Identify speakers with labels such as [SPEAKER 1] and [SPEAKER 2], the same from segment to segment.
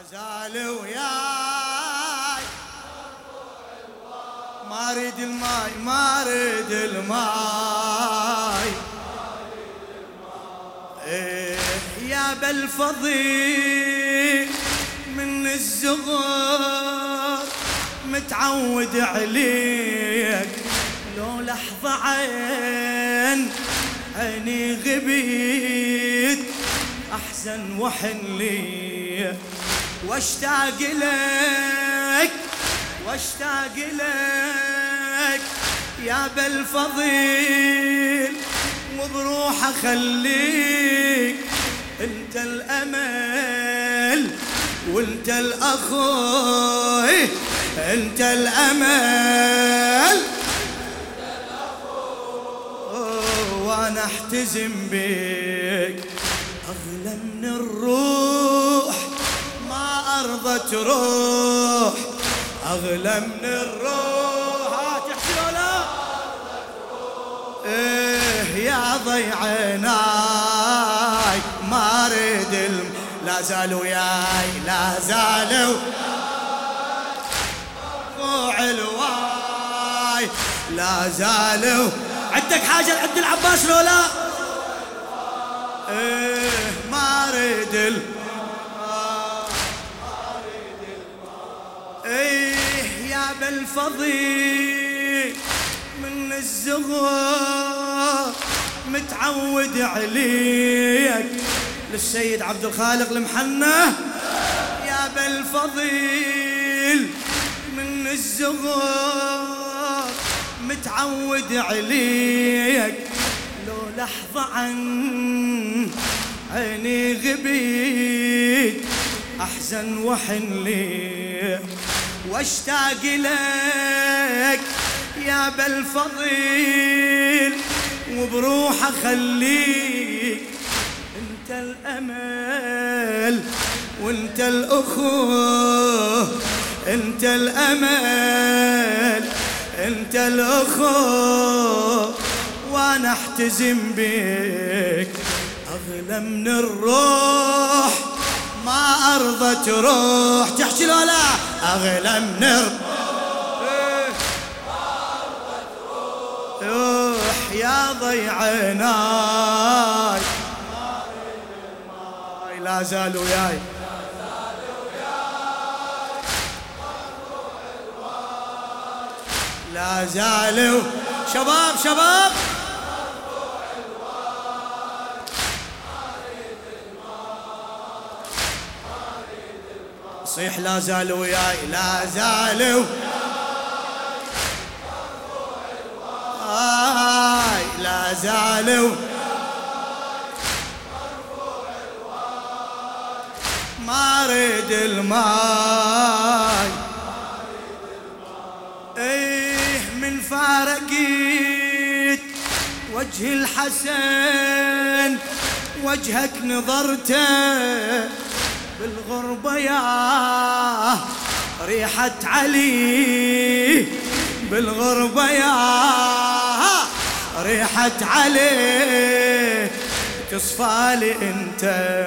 [SPEAKER 1] زال وياي ما اريد الماي ما اريد الماي إيه يا بالفضيل من الزغر متعود عليك لو لحظة عيني غبيت أحزن وحن لي واشتاق لك يا بالفضيل وبروح اخليك انت الامل وانت الاخوي انت الامل وانا احتزم بك اغلى من الروح ما ارضى تروح اغلى من الروح تحكي لا ايه يا ضيعناي ما اريد لا زالوا وياي لا زالوا مرفوع الواي لا زالوا عندك حاجة لعبد العباس لولا ايه ما اريد ايه يا بالفضيل من الزغر متعود عليك للسيد عبد الخالق المحنة يا بالفضيل من الزغر متعود عليك لو لحظة عيني غبيت أحزن وحن لي واشتاق لك يا بالفضيل وبروح اخليك انت الامل وانت الاخوه انت الامل انت الاخوه وانا احتزم بك اغلى من الروح ما ارضى تروح تحكي له لا اغلى من الروح روح يا ضيعناي لا زالوا وياي لا زالوا شباب صيح لا زالوا وياي لا زالوا لا زالوا ما اريد الماي ايه من فارقيت وجه الحسن وجهك نظرته بالغربة يا ريحة علي بالغربة يا ريحة عليه تصفالي انت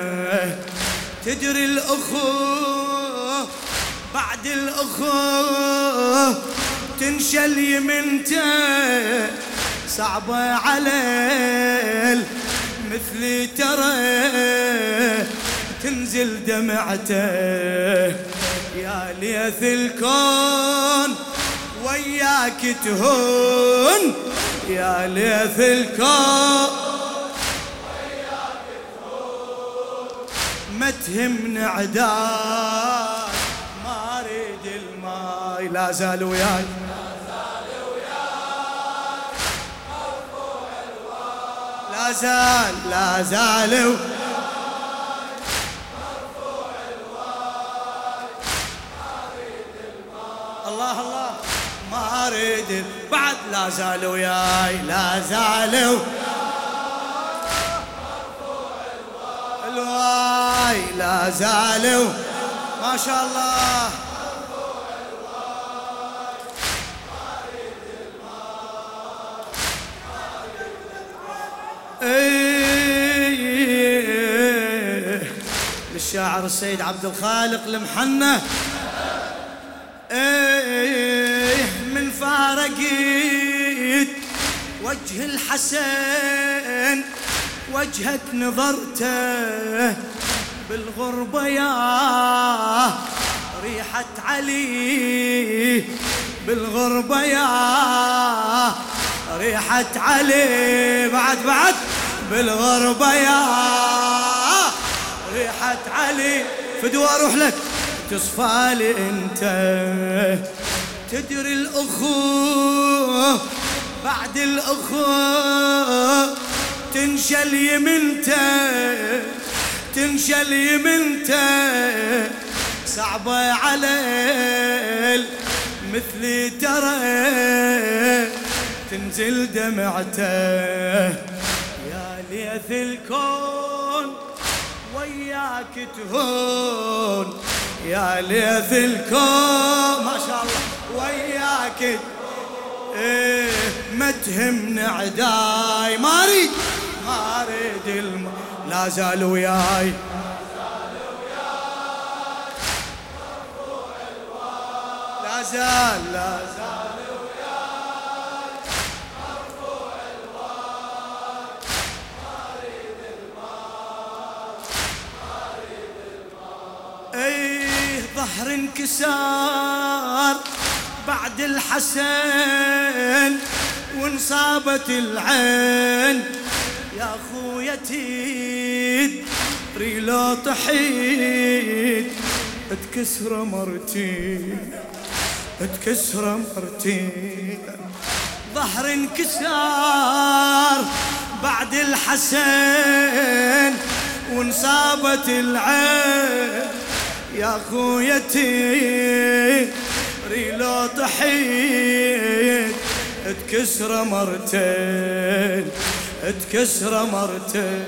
[SPEAKER 1] تدري الاخوه بعد الاخوه تنشل يمنته صعبة عليه مثلي ترى تنزل دمعته يا ليث الكون وياك تهون يا ليث الكون وياك تهون ما تهمني عداك ما اريد الماي لا زال وياي مرفوع الواي لا زال الله ما اريد بعد لا زالوا وياي لا زالوا الواي لا زالوا ما شاء الله الشاعر السيد عبد الخالق المحنة. ايه من فارقت وجه الحسن وجهك نظرته بالغربة يا ريحة علي، بالغربة يا ريحة علي، بعد بالغربة يا ريحة علي، فدوى اروح لك تصفى لي انت. تدري الاخوه بعد الاخوه تنشل يمنته، تنشل يمنته، صعبة على مثلي ترى تنزل دمعته. يا ليث الكون وياك تهون، يا ليث الكون ما شاء الله وياك ايه ما تهمني عداي، ما اريد لا زال وياي، لا زال وياي مرفوع الواد، ما اريد المال، ايه ظهر انكسار بعد الحسن وانصابت العين، يا خويا تدري لو طحيت اتكسر مرتي، اتكسر مرتي. ظهر انكسار بعد الحسن وانصابت العين، يا خويا تدري لو طحيت اتكسر مرتين، اتكسر مرتين.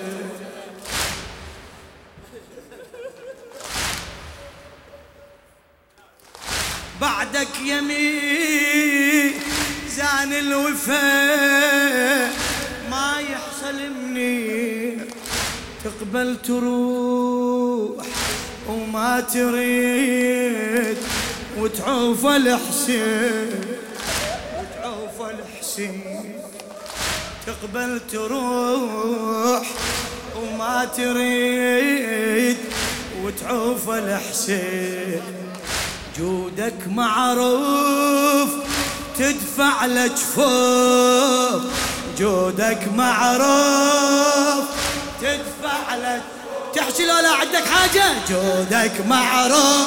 [SPEAKER 1] بعدك يمين زان الوفاء ما يحصل مني، تقبل تروح وما تريد وتعوف الحسين، وتعوف الحسين، تقبل تروح وما تريد وتعوف الحسين. جودك معروف تدفع لجفوف، جودك معروف تدفع لك، تحكي لو لا عندك حاجة، جودك معروف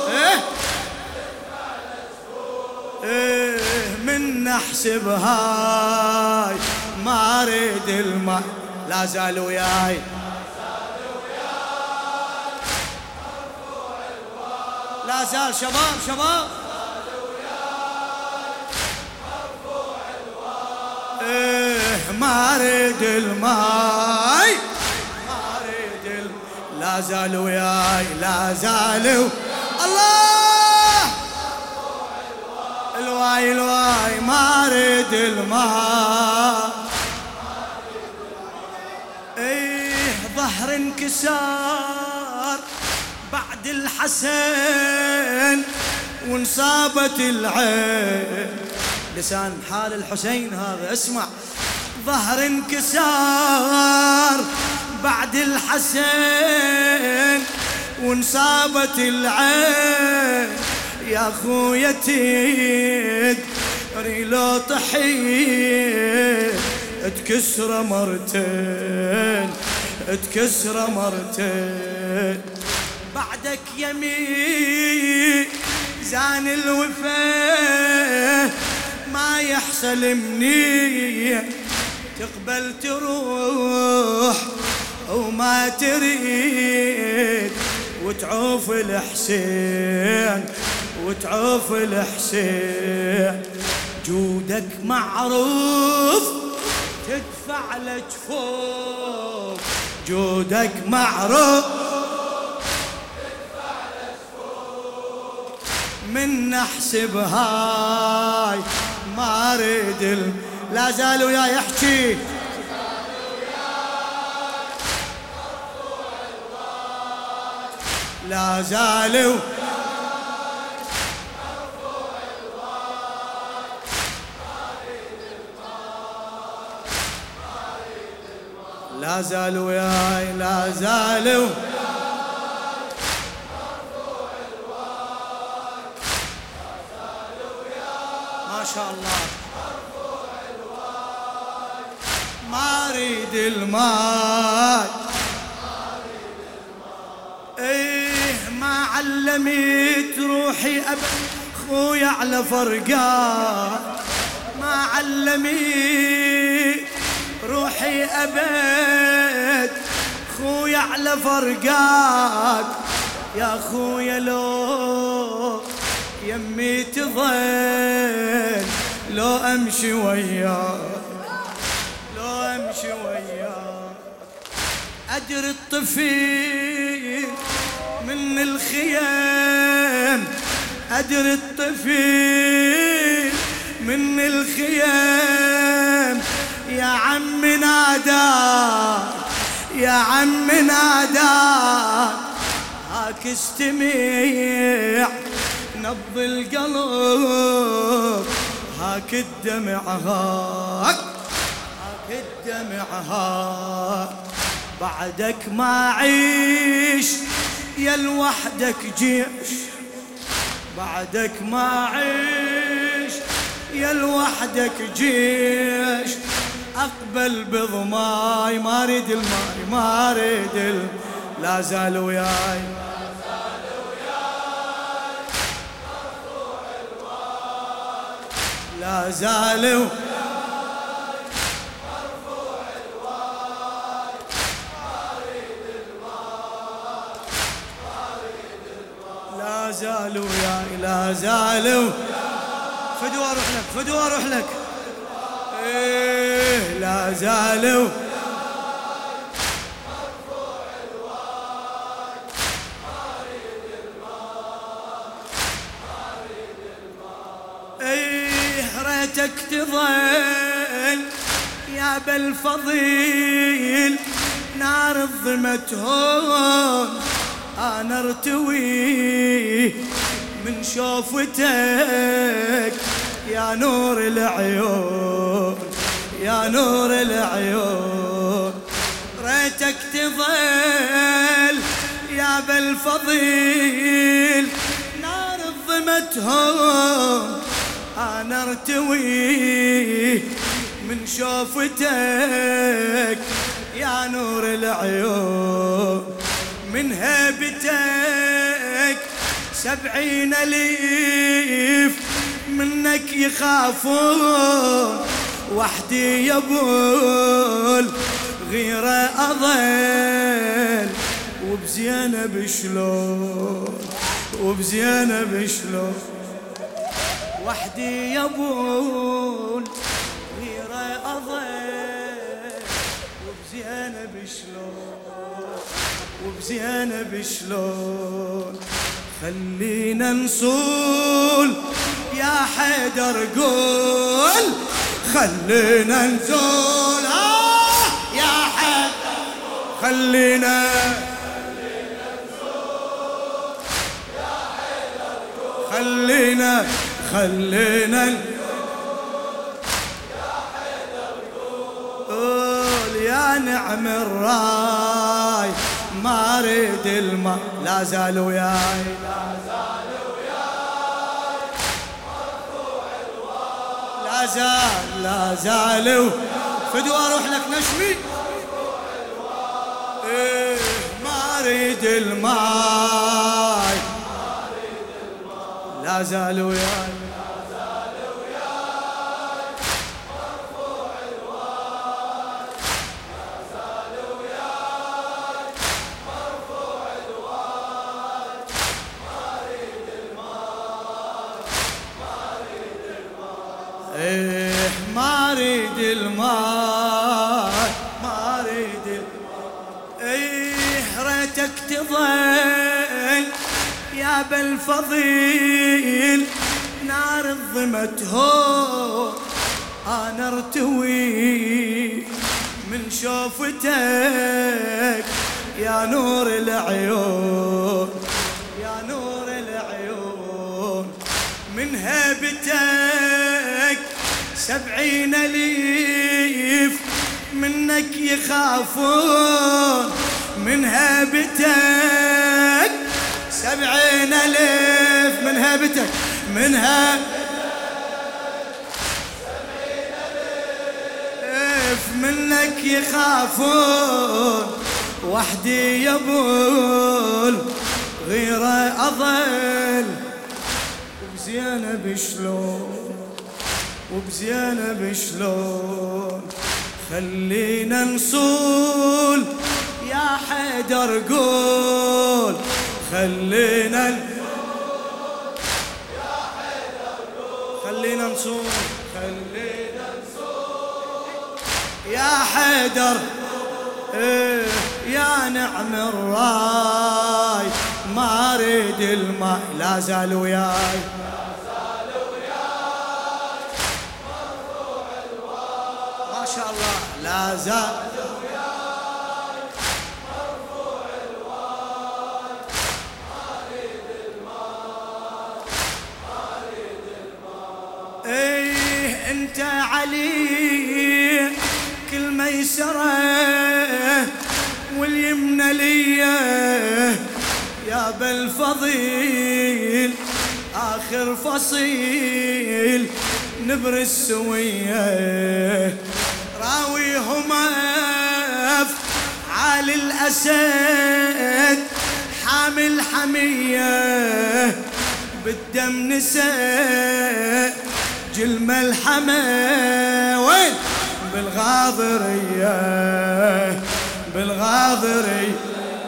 [SPEAKER 1] من نحسب هاي ما اريد الماء، لا زال وياي، لا زال شباب ما اريد الماي، ما اريد لا زال وياي، لا زال الله الواي الواي ما اريد الماء. ايه ظهر انكسار بعد الحسن وانصابت العين، لسان حال الحسين هذا اسمع. ظهر انكسار بعد الحسن وانصابت العين، يا خويا تدري لو طحيت اتكسر مرتين، اتكسر مرتين. بعدك يمين زان الوفاء ما يحصل مني، تقبل تروح وما تريد وتعوف الحسين، وتعوف الحسين. جودك معروف تدفع لجفوف، جودك معروف من نحسب هاي ما اريد لا زال وياي يحكي، لا زالوا لا زالوا وياي لا زالوا ما شاء الله ما اريد الماء ايه ما علمت روحي خويا على فرقات ما علمت روحي أبد خويا على فرقات يا خويا لو يمي تظل لو أمشي وياك لو أمشي وياك أدري الطفيل من الخيام أدري الطفيل من الخيام يا عم ناداك يا عم ناداك هاك استمع نبض القلب هاك الدمع هاك الدمع هاك بعدك ما عيش يا لوحدك جيش بعدك ما عيش يا لوحدك جيش أقبل بضماي ما أريد الماي ما أريد لا زال وياي لا زال لا زال وياي لا زال فدوى أروح لك فدوى أروح لك إيه لا زالوا إيه ريتك تظل يا بالفضيل نار الظلمة هون أنا ارتوي من شوفتك يا نور العيون يا نور العيون ريتك تظل يا بالفضيل نار الظلمة هون أنا ارتوي من شوفتك يا نور العيون من هيبتك 70 ألف منك يخافون وحدي يبول غيره أضل وبزينب شلون وبزينب شلون وحدي يبول غيره أضل وبزينب شلون وبزينب شلون خلينا نصول يا حيدر قول خلينا نزول يا حيدر خلينا نزول يا حيدر خلينا يا حيدر قول يا نعم الراي ما اريد الماء لا زال وياي لا زال فدوى اروح لك نشمي إيه ما اريد الماي لا زال وياي إيه ما اريد الماء ما اريد إيه ريتك تظل يا بالفضيل نار الظلمة هون أنا ارتوي من شوفتك يا نور العيون من هيبتك 70 أليف منك يخافون، من هيبتك 70 أليف من هيبتك، من هيبتك 70 أليف منك يخافون، وحدي يبول غيره أظل، وبزينب شلون وبزينب شلون، خلينا نصول يا حيدر قول، خلينا يا حيدر قول، خلينا نصول يا حيدر، يا نعم الراي ما اريد الماء، لا زال وياي ما شاء الله، لا زال مرفوع الواي، ما اريد الماء ما اريد الماء. ايه انت علي كل ميسره واليمنى ليا يا بالفضيل، آخر فصيل نبر السوية، راويهم أفعال الأسد، حامل حمية بالدم نساء جل ملحمة، وين بالغاضرية بالغاضرية،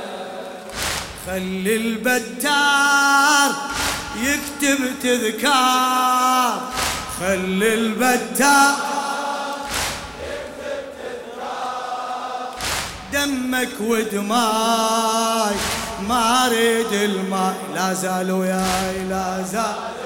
[SPEAKER 1] خلي البتار يكتب تذكار، خلي البتار يكتب تذكار، دمك ودماي ما اريد الماء، لا زال وياي لا زال